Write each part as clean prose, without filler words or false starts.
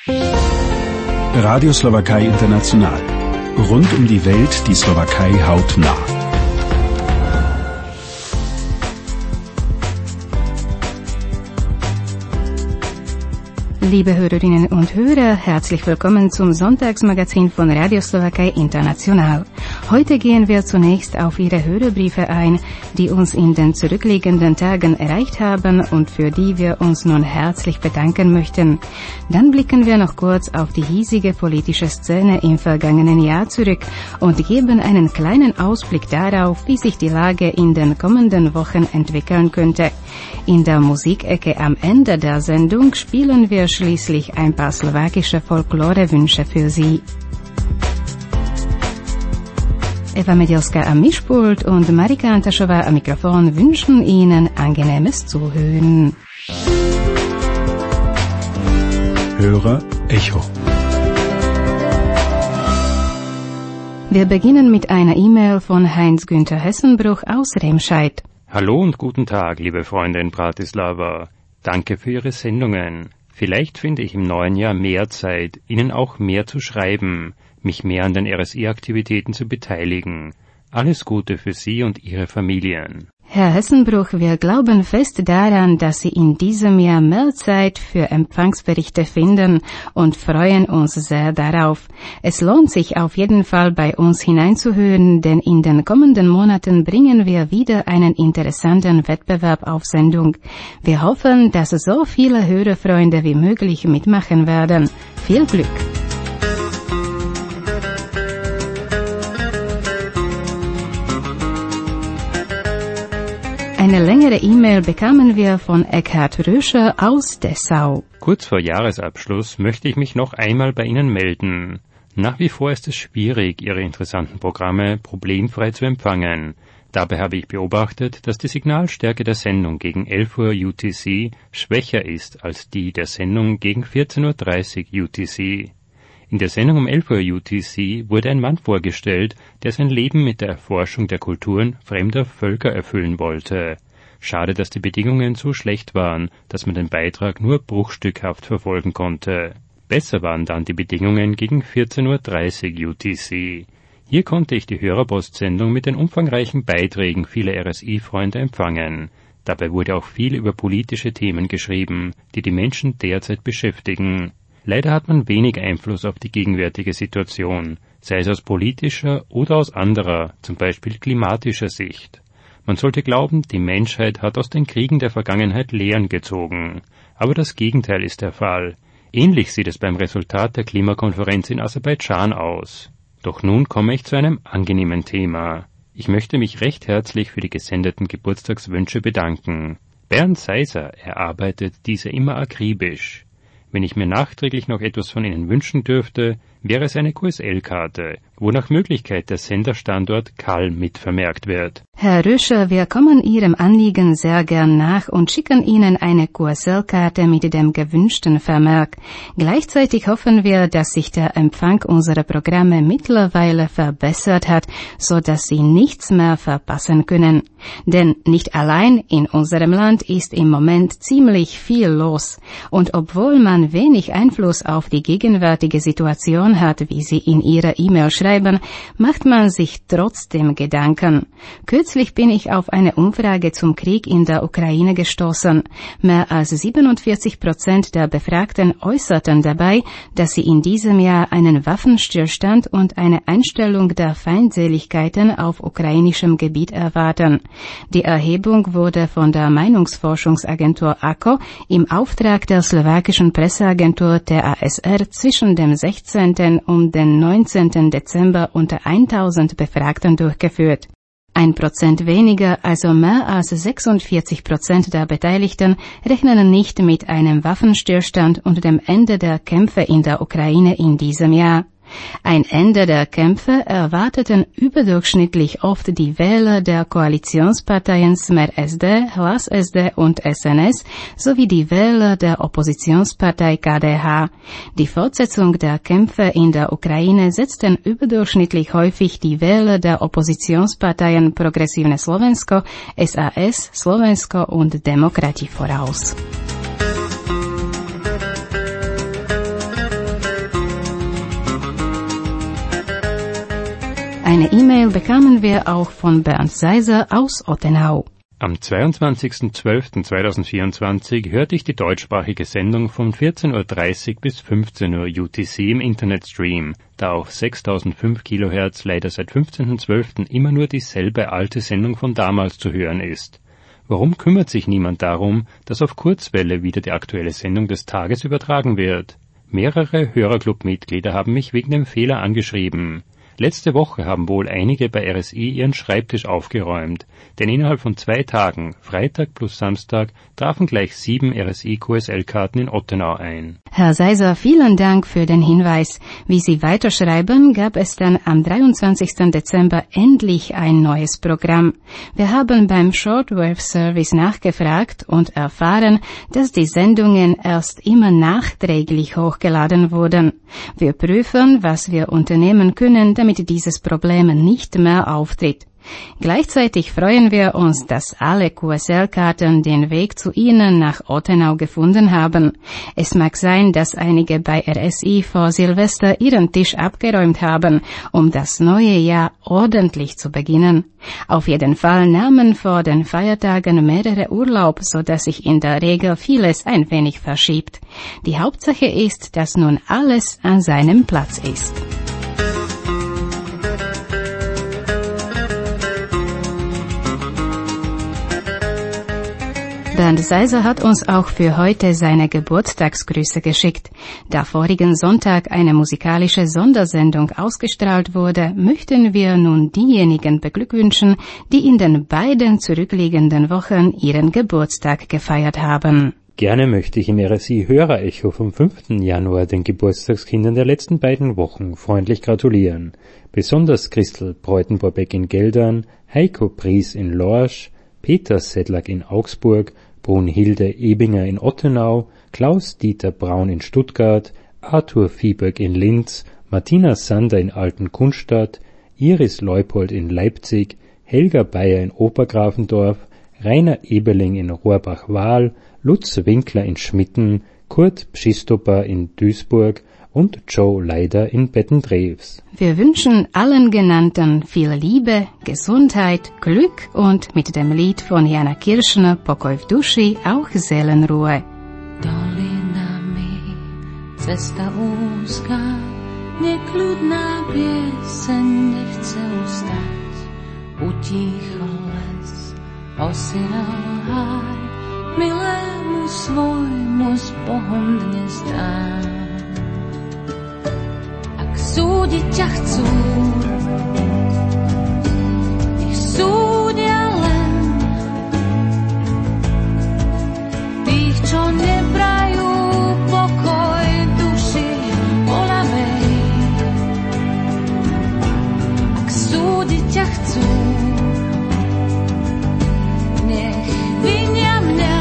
Radio Slowakei International. Rund um die Welt die Slowakei hautnah. Liebe Hörerinnen und Hörer, herzlich willkommen zum Sonntagsmagazin von Radio Slowakei International. Heute gehen wir zunächst auf Ihre Hörerbriefe ein, die uns in den zurückliegenden Tagen erreicht haben und für die wir uns nun herzlich bedanken möchten. Dann blicken wir noch kurz auf die hiesige politische Szene im vergangenen Jahr zurück und geben einen kleinen Ausblick darauf, wie sich die Lage in den kommenden Wochen entwickeln könnte. In der Musikecke am Ende der Sendung spielen wir schließlich ein paar slowakische Folklorewünsche für Sie. Eva Medielska am Mischpult und Marika Antaschova am Mikrofon wünschen Ihnen angenehmes Zuhören. Hörer Echo. Wir beginnen mit einer E-Mail von Heinz-Günther Hessenbruch aus Remscheid. Hallo und guten Tag, liebe Freunde in Bratislava. Danke für Ihre Sendungen. Vielleicht finde ich im neuen Jahr mehr Zeit, Ihnen auch mehr zu schreiben, mich mehr an den RSI-Aktivitäten zu beteiligen. Alles Gute für Sie und Ihre Familien. Herr Hessenbruch, wir glauben fest daran, dass Sie in diesem Jahr mehr Zeit für Empfangsberichte finden und freuen uns sehr darauf. Es lohnt sich auf jeden Fall bei uns hineinzuhören, denn in den kommenden Monaten bringen wir wieder einen interessanten Wettbewerb auf Sendung. Wir hoffen, dass so viele Hörerfreunde wie möglich mitmachen werden. Viel Glück! Eine längere E-Mail bekamen wir von Eckhard Röscher aus Dessau. Kurz vor Jahresabschluss möchte ich mich noch einmal bei Ihnen melden. Nach wie vor ist es schwierig, Ihre interessanten Programme problemfrei zu empfangen. Dabei habe ich beobachtet, dass die Signalstärke der Sendung gegen 11 Uhr UTC schwächer ist als die der Sendung gegen 14.30 Uhr UTC. In der Sendung um 11 Uhr UTC wurde ein Mann vorgestellt, der sein Leben mit der Erforschung der Kulturen fremder Völker erfüllen wollte. Schade, dass die Bedingungen so schlecht waren, dass man den Beitrag nur bruchstückhaft verfolgen konnte. Besser waren dann die Bedingungen gegen 14.30 Uhr UTC. Hier konnte ich die Hörerpostsendung mit den umfangreichen Beiträgen vieler RSI-Freunde empfangen. Dabei wurde auch viel über politische Themen geschrieben, die die Menschen derzeit beschäftigen. Leider hat man wenig Einfluss auf die gegenwärtige Situation, sei es aus politischer oder aus anderer, zum Beispiel klimatischer Sicht. Man sollte glauben, die Menschheit hat aus den Kriegen der Vergangenheit Lehren gezogen. Aber das Gegenteil ist der Fall. Ähnlich sieht es beim Resultat der Klimakonferenz in Aserbaidschan aus. Doch nun komme ich zu einem angenehmen Thema. Ich möchte mich recht herzlich für die gesendeten Geburtstagswünsche bedanken. Bernd Seiser erarbeitet diese immer akribisch. Wenn ich mir nachträglich noch etwas von Ihnen wünschen dürfte, wäre es eine QSL-Karte, wo nach Möglichkeit der Senderstandort Kall mit vermerkt wird. Herr Röscher, wir kommen Ihrem Anliegen sehr gern nach und schicken Ihnen eine QSL-Karte mit dem gewünschten Vermerk. Gleichzeitig hoffen wir, dass sich der Empfang unserer Programme mittlerweile verbessert hat, so dass Sie nichts mehr verpassen können. Denn nicht allein in unserem Land ist im Moment ziemlich viel los. Und obwohl man wenig Einfluss auf die gegenwärtige Situation hat, wie Sie in Ihrer E-Mail schreiben, macht man sich trotzdem Gedanken. Kürzlich bin ich auf eine Umfrage zum Krieg in der Ukraine gestoßen. Mehr als 47% der Befragten äußerten dabei, dass sie in diesem Jahr einen Waffenstillstand und eine Einstellung der Feindseligkeiten auf ukrainischem Gebiet erwarten. Die Erhebung wurde von der Meinungsforschungsagentur AKO im Auftrag der slowakischen Presseagentur TASR zwischen dem 16. und dem 19. Dezember unter 1000 Befragten durchgeführt. 1% weniger, also mehr als 46% der Beteiligten, rechnen nicht mit einem Waffenstillstand und dem Ende der Kämpfe in der Ukraine in diesem Jahr. Ein Ende der Kämpfe erwarteten überdurchschnittlich oft die Wähler der Koalitionsparteien Smer SD, Hlas SD und SNS sowie die Wähler der Oppositionspartei KDH. Die Fortsetzung der Kämpfe in der Ukraine setzten überdurchschnittlich häufig die Wähler der Oppositionsparteien Progresivne Slovensko, SAS, Slovensko und Demokrati voraus. Eine E-Mail bekamen wir auch von Bernd Seiser aus Ottenau. Am 22.12.2024 hörte ich die deutschsprachige Sendung von 14.30 Uhr bis 15 Uhr UTC im Internetstream, da auf 6005 kHz leider seit 15.12. immer nur dieselbe alte Sendung von damals zu hören ist. Warum kümmert sich niemand darum, dass auf Kurzwelle wieder die aktuelle Sendung des Tages übertragen wird? Mehrere Hörerclub-Mitglieder haben mich wegen dem Fehler angeschrieben. Letzte Woche haben wohl einige bei RSI ihren Schreibtisch aufgeräumt, denn innerhalb von 2 Tagen, Freitag plus Samstag, trafen gleich 7 RSI-QSL-Karten in Ottenau ein. Herr Seiser, vielen Dank für den Hinweis. Wie Sie weiterschreiben, gab es dann am 23. Dezember endlich ein neues Programm. Wir haben beim Shortwave-Service nachgefragt und erfahren, dass die Sendungen erst immer nachträglich hochgeladen wurden. Wir prüfen, was wir unternehmen können, damit dieses Problem nicht mehr auftritt. Gleichzeitig freuen wir uns, dass alle QSL-Karten den Weg zu Ihnen nach Ottenau gefunden haben. Es mag sein, dass einige bei RSI vor Silvester ihren Tisch abgeräumt haben, um das neue Jahr ordentlich zu beginnen. Auf jeden Fall nahmen vor den Feiertagen mehrere Urlaub, so dass sich in der Regel vieles ein wenig verschiebt. Die Hauptsache ist, dass nun alles an seinem Platz ist. Bernd Seiser hat uns auch für heute seine Geburtstagsgrüße geschickt. Da vorigen Sonntag eine musikalische Sondersendung ausgestrahlt wurde, möchten wir nun diejenigen beglückwünschen, die in den beiden zurückliegenden Wochen ihren Geburtstag gefeiert haben. Gerne möchte ich im RSI-Hörer-Echo vom 5. Januar den Geburtstagskindern der letzten beiden Wochen freundlich gratulieren. Besonders Christel Breutenborbeck in Geldern, Heiko Pries in Lorsch, Peter Sedlak in Augsburg, Brunhilde Ebinger in Ottenau, Klaus-Dieter Braun in Stuttgart, Arthur Viehböck in Linz, Martina Sander in Altenkunstadt, Iris Leupold in Leipzig, Helga Bayer in Obergrafendorf, Rainer Eberling in Rohrbach-Wahl, Lutz Winkler in Schmitten, Kurt Pschistopper in Duisburg und Joe Leider in Bettendrews. Wir wünschen allen Genannten viel Liebe, Gesundheit, Glück und mit dem Lied von Jana Kirschner, Pokoj v duši, auch Seelenruhe. Dolinami cesta úzká, nekľudná pieseň nechce ustať. Utíchol les, osiral háj, milému svojmu s Bohom dnes dám. Súdiť ťa chcú, nech súdia len tých, čo neprajú pokoj duši voľavej. Ak súdiť ťa chcú, nech vinia mňa.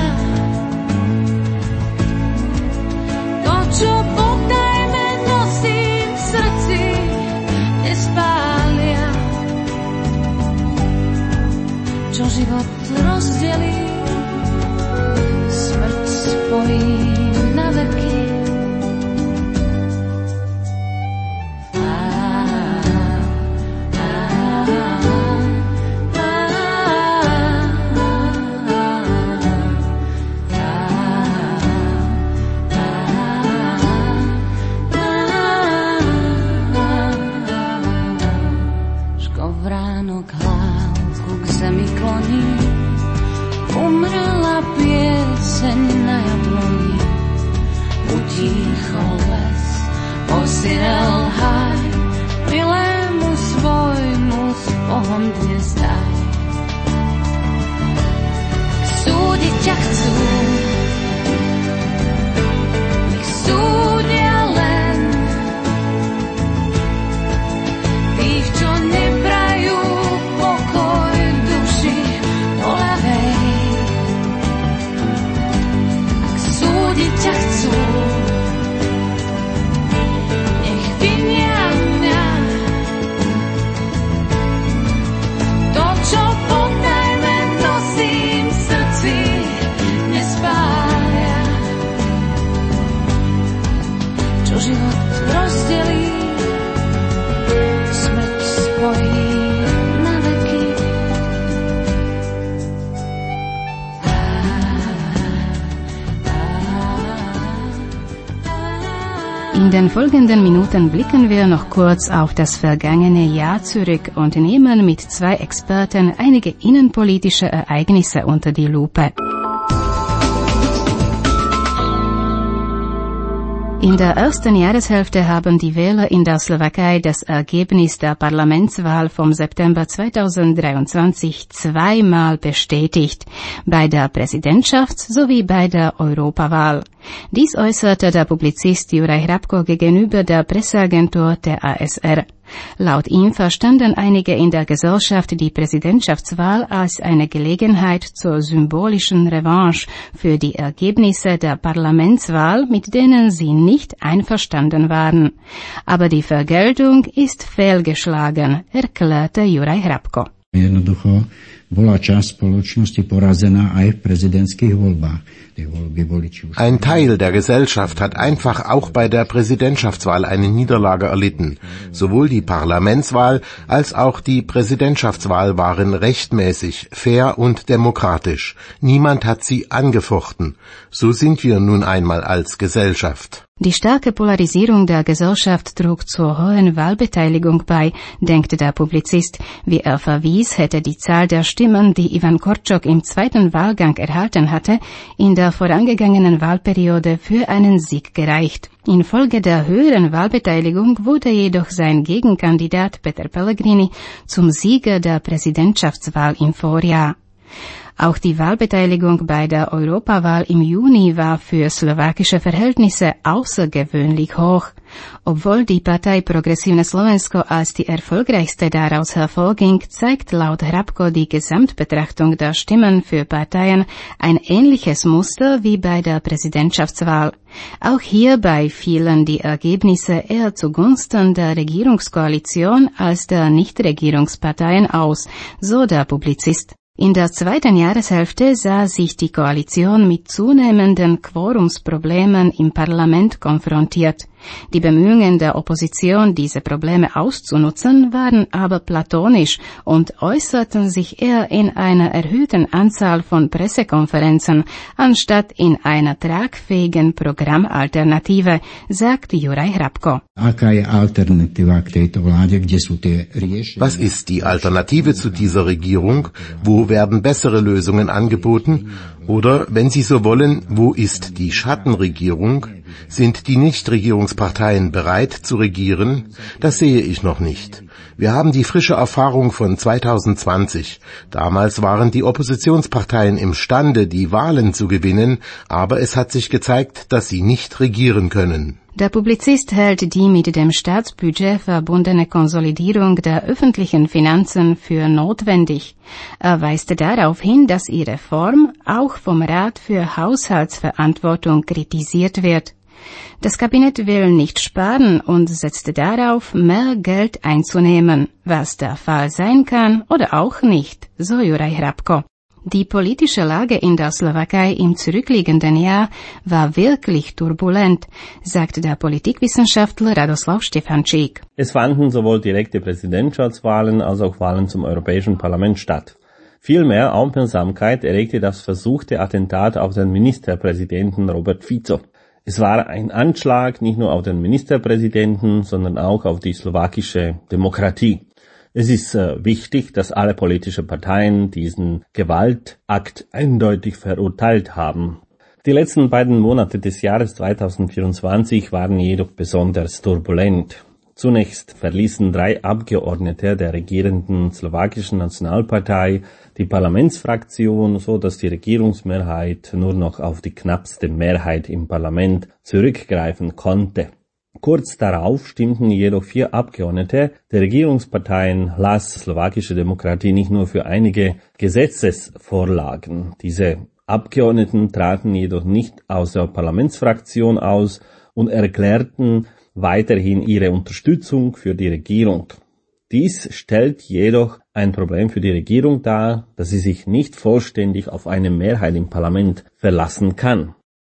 To, čo potajme nosím v srdci, nespália. Čo život rozdelí, smrť spojí na veky. Umrela pieseň na jabloni, utíchol les, osirel háj, milému svojmu s Bohom dnes daj. Súdiť ťa chcú, nech súdia len tých, čo neprajú pokoj v duši voľavej. Ak súdiť ťa chcú, nech vinia mňa. To, čo potajme nosím v srdci, nespália. Čo život rozdelí, smrť spojí na veky. In den folgenden Minuten blicken wir noch kurz auf das vergangene Jahr zurück und nehmen mit 2 Experten einige innenpolitische Ereignisse unter die Lupe. In der ersten Jahreshälfte haben die Wähler in der Slowakei das Ergebnis der Parlamentswahl vom September 2023 zweimal bestätigt, bei der Präsidentschafts- sowie bei der Europawahl. Dies äußerte der Publizist Juraj Hrabko gegenüber der Presseagentur der ASR. Laut ihm verstanden einige in der Gesellschaft die Präsidentschaftswahl als eine Gelegenheit zur symbolischen Revanche für die Ergebnisse der Parlamentswahl, mit denen sie nicht einverstanden waren. Aber die Vergeltung ist fehlgeschlagen, erklärte Juraj Hrabko. Jednoducho bola časť spoločnosti porazená aj v prezidentských voľbách. Ein Teil der Gesellschaft hat einfach auch bei der Präsidentschaftswahl eine Niederlage erlitten. Sowohl die Parlamentswahl als auch die Präsidentschaftswahl waren rechtmäßig, fair und demokratisch. Niemand hat sie angefochten. So sind wir nun einmal als Gesellschaft. Die starke Polarisierung der Gesellschaft trug zur hohen Wahlbeteiligung bei, denkt der Publizist. Wie er verwies, hätte die Zahl der Stimmen, die Ivan Korčok im zweiten Wahlgang erhalten hatte, in der vorangegangenen Wahlperiode für einen Sieg gereicht. Infolge der höheren Wahlbeteiligung wurde jedoch sein Gegenkandidat Peter Pellegrini zum Sieger der Präsidentschaftswahl im Vorjahr. Auch die Wahlbeteiligung bei der Europawahl im Juni war für slowakische Verhältnisse außergewöhnlich hoch. Obwohl die Partei Progressivne Slovensko als die erfolgreichste daraus hervorging, zeigt laut Hrabko die Gesamtbetrachtung der Stimmen für Parteien ein ähnliches Muster wie bei der Präsidentschaftswahl. Auch hierbei fielen die Ergebnisse eher zugunsten der Regierungskoalition als der Nichtregierungsparteien aus, so der Publizist. In der zweiten Jahreshälfte sah sich die Koalition mit zunehmenden Quorumsproblemen im Parlament konfrontiert. Die Bemühungen der Opposition, diese Probleme auszunutzen, waren aber platonisch und äußerten sich eher in einer erhöhten Anzahl von Pressekonferenzen, anstatt in einer tragfähigen Programmalternative, sagt Juraj Hrabko. Was ist die Alternative zu dieser Regierung? Wo werden bessere Lösungen angeboten? Oder, wenn Sie so wollen, wo ist die Schattenregierung? Sind die Nichtregierungsparteien bereit zu regieren? Das sehe ich noch nicht. Wir haben die frische Erfahrung von 2020. Damals waren die Oppositionsparteien imstande, die Wahlen zu gewinnen, aber es hat sich gezeigt, dass sie nicht regieren können. Der Publizist hält die mit dem Staatsbudget verbundene Konsolidierung der öffentlichen Finanzen für notwendig. Er weist darauf hin, dass ihre Form auch vom Rat für Haushaltsverantwortung kritisiert wird. Das Kabinett will nicht sparen und setzt darauf, mehr Geld einzunehmen, was der Fall sein kann oder auch nicht, so Juraj Hrabko. Die politische Lage in der Slowakei im zurückliegenden Jahr war wirklich turbulent, sagt der Politikwissenschaftler Radoslav Štefančík. Es fanden sowohl direkte Präsidentschaftswahlen als auch Wahlen zum Europäischen Parlament statt. Viel mehr Aufmerksamkeit erregte das versuchte Attentat auf den Ministerpräsidenten Robert Fico. Es war ein Anschlag nicht nur auf den Ministerpräsidenten, sondern auch auf die slowakische Demokratie. Es ist wichtig, dass alle politischen Parteien diesen Gewaltakt eindeutig verurteilt haben. Die letzten beiden Monate des Jahres 2024 waren jedoch besonders turbulent. Zunächst verließen 3 Abgeordnete der regierenden slowakischen Nationalpartei die Parlamentsfraktion, so dass die Regierungsmehrheit nur noch auf die knappste Mehrheit im Parlament zurückgreifen konnte. Kurz darauf stimmten jedoch 4 Abgeordnete der Regierungsparteien Hlas Slowakische Demokratie nicht nur für einige Gesetzesvorlagen. Diese Abgeordneten traten jedoch nicht aus der Parlamentsfraktion aus und erklärten weiterhin ihre Unterstützung für die Regierung. Dies stellt jedoch ein Problem für die Regierung dar, dass sie sich nicht vollständig auf eine Mehrheit im Parlament verlassen kann.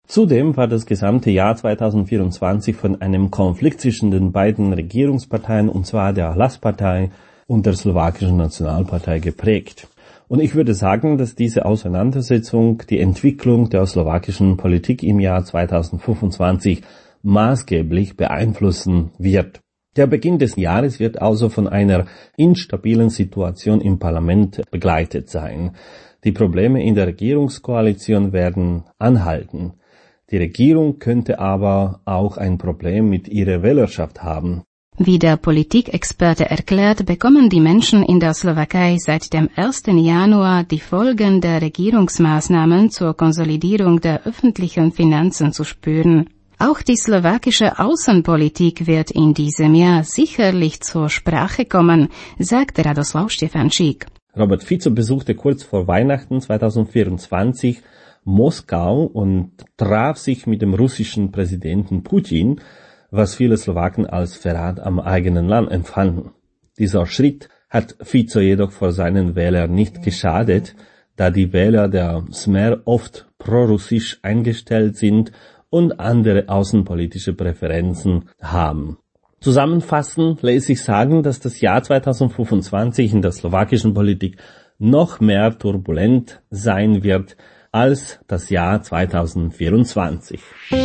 Zudem war das gesamte Jahr 2024 von einem Konflikt zwischen den beiden Regierungsparteien, und zwar der Hlas-Partei und der Slowakischen Nationalpartei, geprägt. Und ich würde sagen, dass diese Auseinandersetzung die Entwicklung der slowakischen Politik im Jahr 2025 maßgeblich beeinflussen wird. Der Beginn des Jahres wird also von einer instabilen Situation im Parlament begleitet sein. Die Probleme in der Regierungskoalition werden anhalten. Die Regierung könnte aber auch ein Problem mit ihrer Wählerschaft haben. Wie der Politikexperte erklärt, bekommen die Menschen in der Slowakei seit dem 1. Januar die Folgen der Regierungsmaßnahmen zur Konsolidierung der öffentlichen Finanzen zu spüren. Auch die slowakische Außenpolitik wird in diesem Jahr sicherlich zur Sprache kommen, sagt Radoslav Štefančík. Robert Fico besuchte kurz vor Weihnachten 2024 Moskau und traf sich mit dem russischen Präsidenten Putin, was viele Slowaken als Verrat am eigenen Land empfanden. Dieser Schritt hat Fico jedoch vor seinen Wählern nicht geschadet, da die Wähler der Smer oft prorussisch eingestellt sind und andere außenpolitische Präferenzen haben. Zusammenfassend lässt sich sagen, dass das Jahr 2025 in der slowakischen Politik noch mehr turbulent sein wird als das Jahr 2024.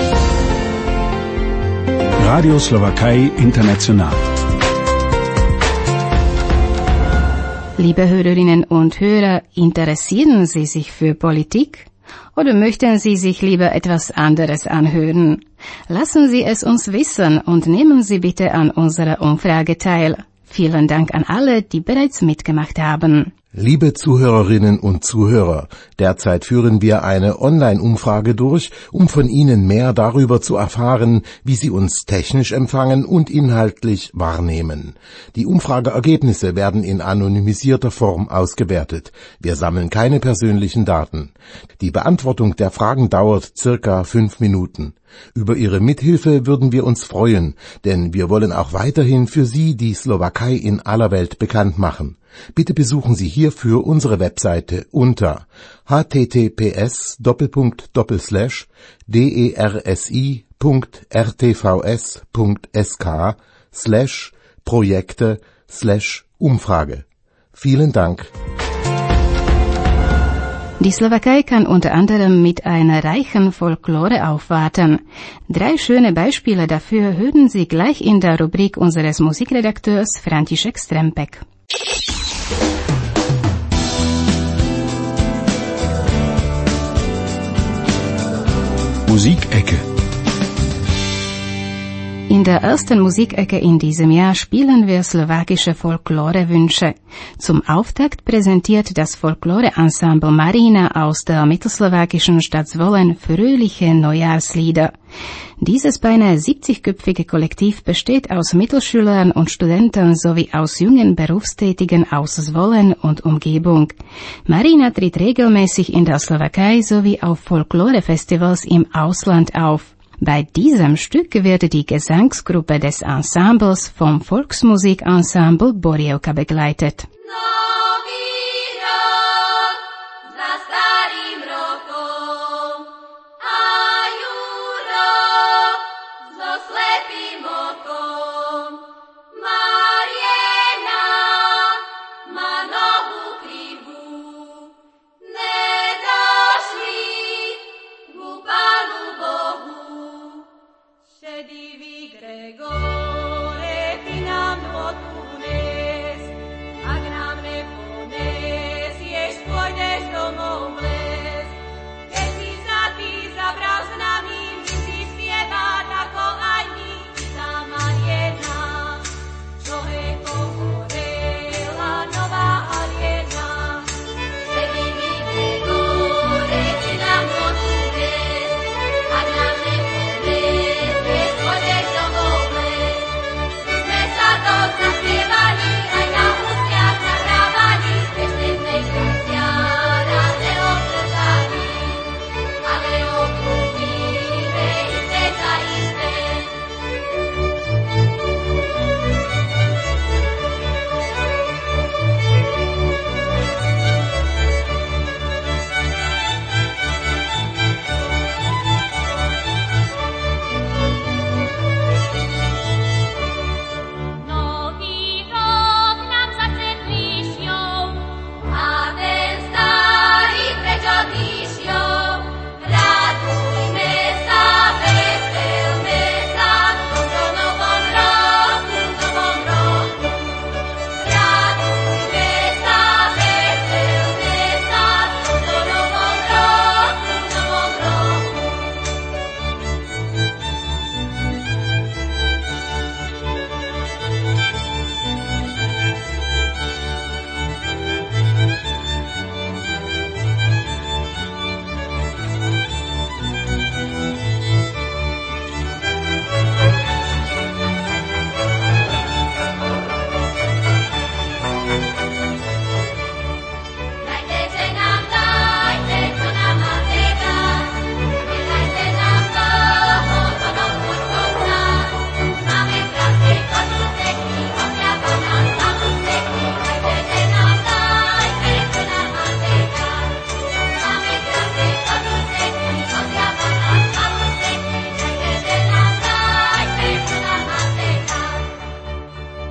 Radio Slowakei International. Liebe Hörerinnen und Hörer, interessieren Sie sich für Politik? Oder möchten Sie sich lieber etwas anderes anhören? Lassen Sie es uns wissen und nehmen Sie bitte an unserer Umfrage teil. Vielen Dank an alle, die bereits mitgemacht haben. Liebe Zuhörerinnen und Zuhörer, derzeit führen wir eine Online-Umfrage durch, um von Ihnen mehr darüber zu erfahren, wie Sie uns technisch empfangen und inhaltlich wahrnehmen. Die Umfrageergebnisse werden in anonymisierter Form ausgewertet. Wir sammeln keine persönlichen Daten. Die Beantwortung der Fragen dauert circa 5 Minuten. Über Ihre Mithilfe würden wir uns freuen, denn wir wollen auch weiterhin für Sie die Slowakei in aller Welt bekannt machen. Bitte besuchen Sie hierfür unsere Webseite unter https://dersi.rsi.sk/projekte/Umfrage. Vielen Dank. Die Slowakei kann unter anderem mit einer reichen Folklore aufwarten. 3 schöne Beispiele dafür hören Sie gleich in der Rubrik unseres Musikredakteurs František Strempek. Musikecke. In der ersten Musikecke in diesem Jahr spielen wir slowakische Folklorewünsche. Zum Auftakt präsentiert das Folklore-Ensemble Marina aus der mittelslowakischen Stadt Zvolen fröhliche Neujahrslieder. Dieses beinahe 70-köpfige Kollektiv besteht aus Mittelschülern und Studenten sowie aus jungen Berufstätigen aus Zvolen und Umgebung. Marina tritt regelmäßig in der Slowakei sowie auf Folklore-Festivals im Ausland auf. Bei diesem Stück wird die Gesangsgruppe des Ensembles vom Volksmusikensemble Borievka begleitet. Gregore, ti nám odpunes, ak nám ne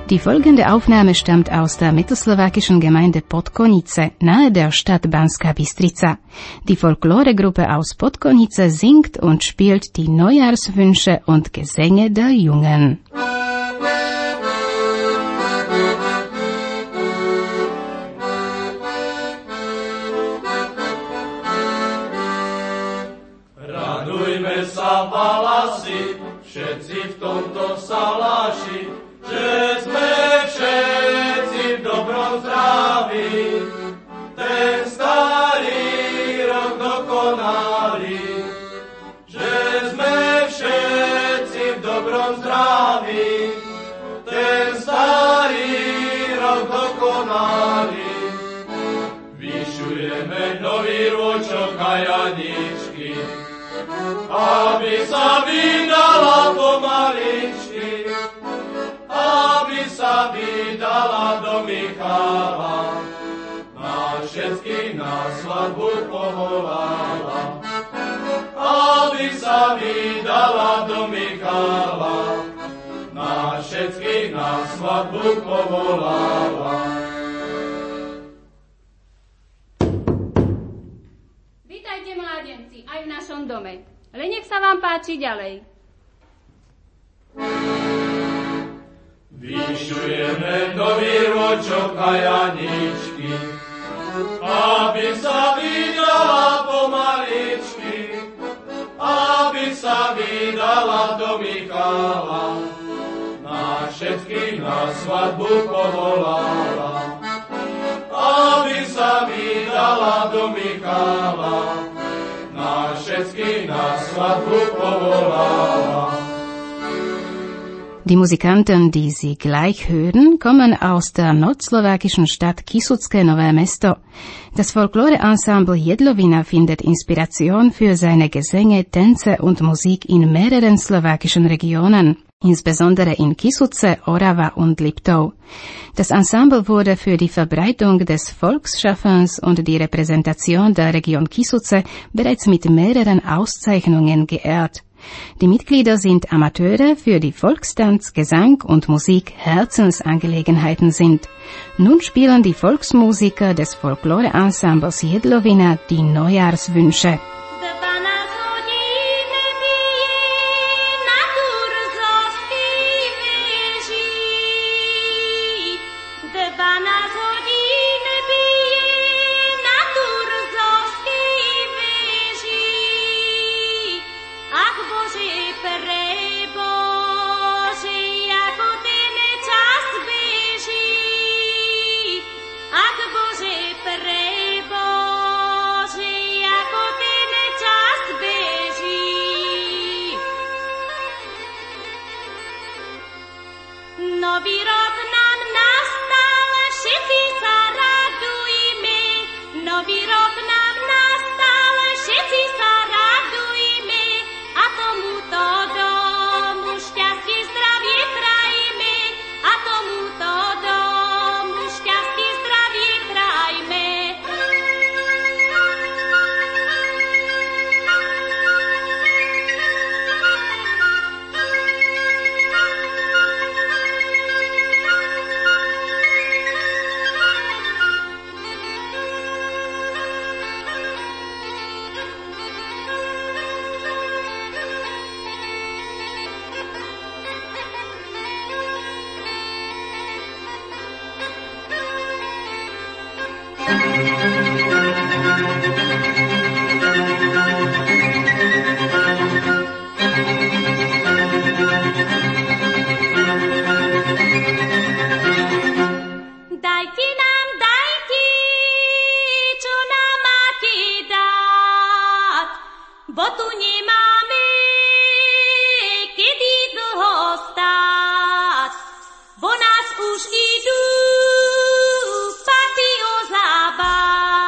Die folgende Aufnahme stammt aus der mittelslowakischen Gemeinde Podkonice, nahe der Stadt Banská Bystrica. Die Folkloregruppe aus Podkonice singt und spielt die Neujahrswünsche und Gesänge der Jungen. Radujme sa, balasi, všetci v tomto saláši, že sme všetci v dobrom zdraví, ten starý rok dokonali. Že sme všetci v dobrom zdraví, ten starý rok dokonali. Vyšujeme nový rôčok a janičky, aby sa vydala pomaličky, aby sa vydala do Michala, na všetkých na svadbu povolala. Aby sa vydala do Michala, na všetkých na svadbu povolala. Vítajte, mládenci, aj v našom dome. Len nech sa vám páči ďalej. Vyšujeme nový rôčok a janičky, aby sa vydala pomaličky, aby sa vydala do Michala, na všetkých na svadbu povolala. Aby sa vydala do Michala, na všetkých na svadbu povolala. Die Musikanten, die Sie gleich hören, kommen aus der nordslowakischen Stadt Kisucké Nové Mesto. Das Folklore-Ensemble Jedlovina findet Inspiration für seine Gesänge, Tänze und Musik in mehreren slowakischen Regionen, insbesondere in Kisuce, Orava und Liptov. Das Ensemble wurde für die Verbreitung des Volksschaffens und die Repräsentation der Region Kisuce bereits mit mehreren Auszeichnungen geehrt. Die Mitglieder sind Amateure, für die Volkstanz, Gesang und Musik Herzensangelegenheiten sind. Nun spielen die Volksmusiker des Folklore-Ensembles Jedlovina die Neujahrswünsche. Nový rok nám nastal, všetci sa radujme. Nový rok nám nastal, všetci sa radujme. A tomuto domu šťastie, zdravie prajme. A tomuto domu šťastie, zdravie prajme. Bo nás už idú patio zabáť.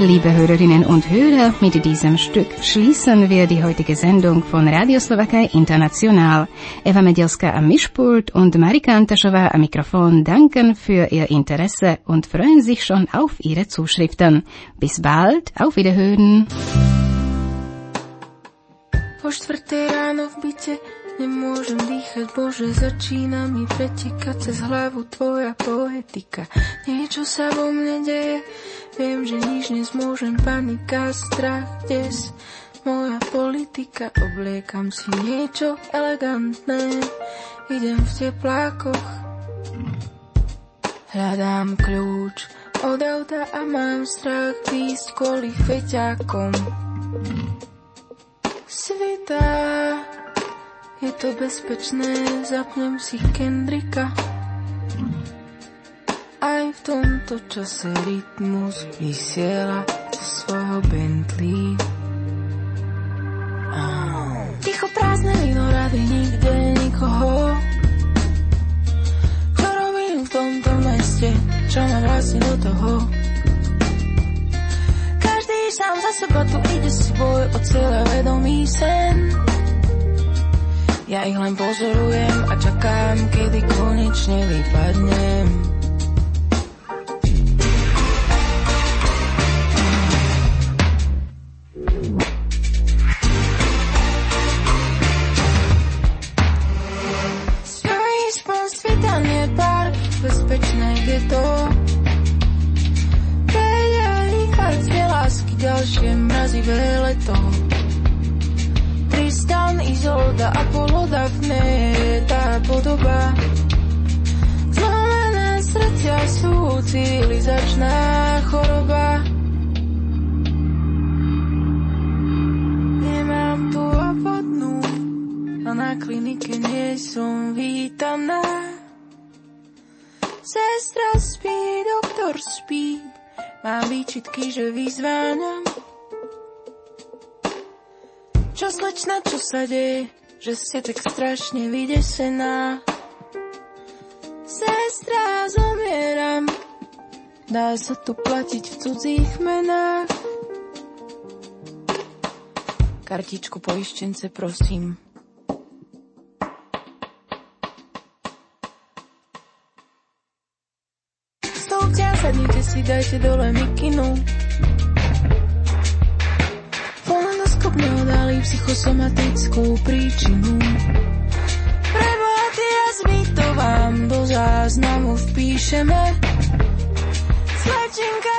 Liebe Hörerinnen und Hörer, mit diesem Stück schließen wir die heutige Sendung von Radio Slowakei International. Eva Medielska am Mischpult und Marika Antaschova am Mikrofon danken für Ihr Interesse und freuen sich schon auf Ihre Zuschriften. Bis bald, auf Wiederhören. Po 4:00 ráno v byte nemôžem dýchať, Bože, začína mi pretekať cez hlavu tvoja poetika. Niečo sa vo mne deje, viem, že nič nezmôžem, panika, strach, des, moja politika. Obliekam si niečo elegantné, idem v teplákoch, hľadám kľúč od auta a mám strach výjsť kvôli feťákom. Svitá, je to bezpečné, zapnem si Kendricka. Aj v tomto čase rytmus vysiela zo svojho Bentley. Ticho prázdne vinorady, nikde nikoho. Čo robím v tomto meste, čo ma vlastne do toho? Každý sám za seba tu ide svoj cieľavedomý sen. Ja ich len pozorujem a čakám, kedy konečne vypadnem. Stojí spon svitanie park, bezpečné geto. Dve lásky, ďalšie mrazivé leto. Tristan, Izolda, Apollo, Daphne je tá podoba. Zlomené srdcia sú civilizačná choroba. Nemám tu obvodnú a na klinike nie som vítaná. Sestra spí, doktor spí, mám výčitky, že vyzváňam. Čo slečna, čo sa deje, že ste tak strašne vydesená. Sestra, zomieram, dá sa tu platiť v cudzích menách. Kartičku poišťence, prosím. Stolcia, sadnite si, dajte dole mikinu. Fonendoskop neodhalí psychosomatickú príčinu. Preboha, ty jazvy, to vám do záznamu vpíšeme. Slečinka